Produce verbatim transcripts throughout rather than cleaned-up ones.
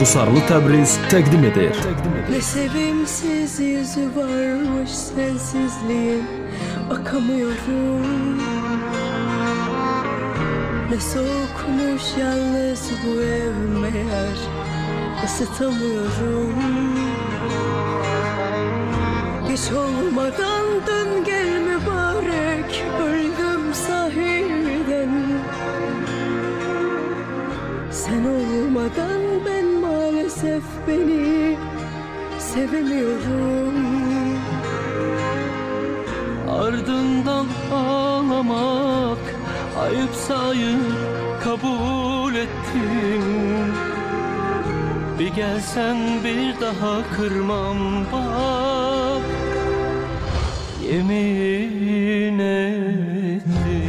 Qusarlı Təbriz təqdim edir. Ne sevimsiz yüzü varmış sensizliğin, bakamıyorum. Ne soğukmuş yalnız bu ev meğer, ısıtamıyorum. Geç olmadan dön gel mübarek, öldüm sahiden. Sen olmadan ben maalesef beni sevemiyorum. Ardından ağlamak ayıp sayıp kabul ettim. Bir gelsen bir daha kırmam bak, yemin ettim.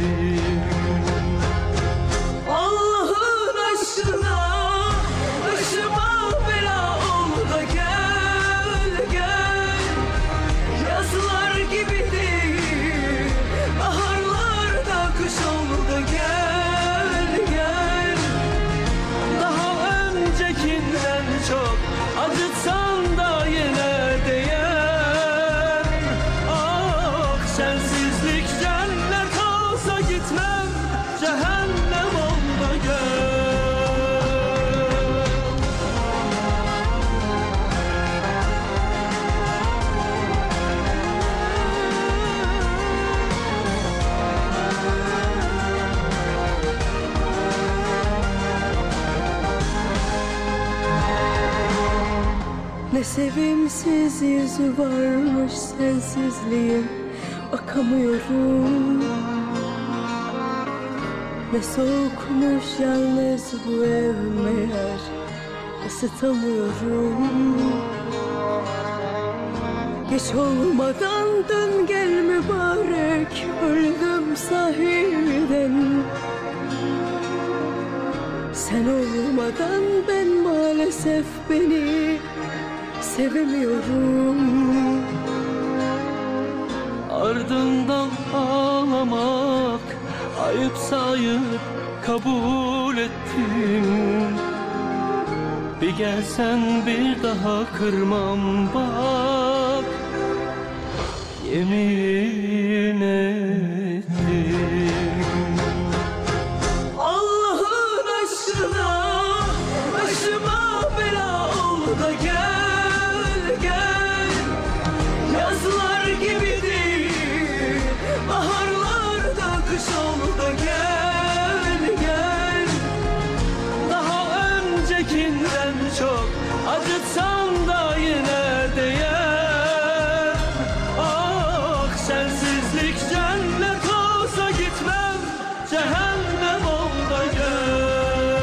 Allah'ın aşkına başıma bela ol da gel gel. Yazlar gibi değil, baharlarda kış ol da gel gel. Daha öncekinden çok acıtsan da yine değer. Ah, sensizlik cennet olsa gitmem, cehennem ol da gel. Ne sevimsiz yüzü varmış sensizliğin, bakamıyorum. Ne soğukmuş yalnız bu ev meğer, ısıtamıyorum. Geç olmadan dön gel mübarek, öldüm sahiden. Sen olmadan ben maalesef beni sevemiyorum. Ardından ağlamak ayıp sayıp kabul ettim. Bir gelsen bir daha kırmam bak, yemin ettim. Allah'ın aşkına başıma bela ol da gel gel. Yazlar gibi değil, baharlarda kış ol da gel gel. Daha öncekinden çok acıtsan da yine değer. Ah, sensizlik cennet olsa gitmem, cehennem ol da gel.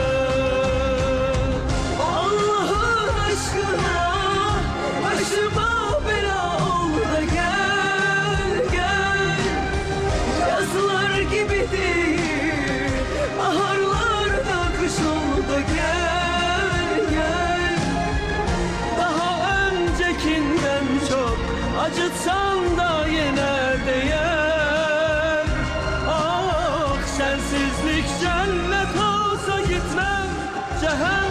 Allah'ın aşkına başıma bela ol da gel gel. Yazlar gibi değil, baharlarda kış ol da gel gel. Daha öncekinden çok acıtsan da yine değer. Ah, sensizlik cennet olsa gitmem, cehennem